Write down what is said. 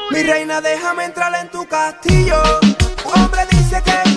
Mi reina, déjame entrar en tu castillo. Tu hombre dice que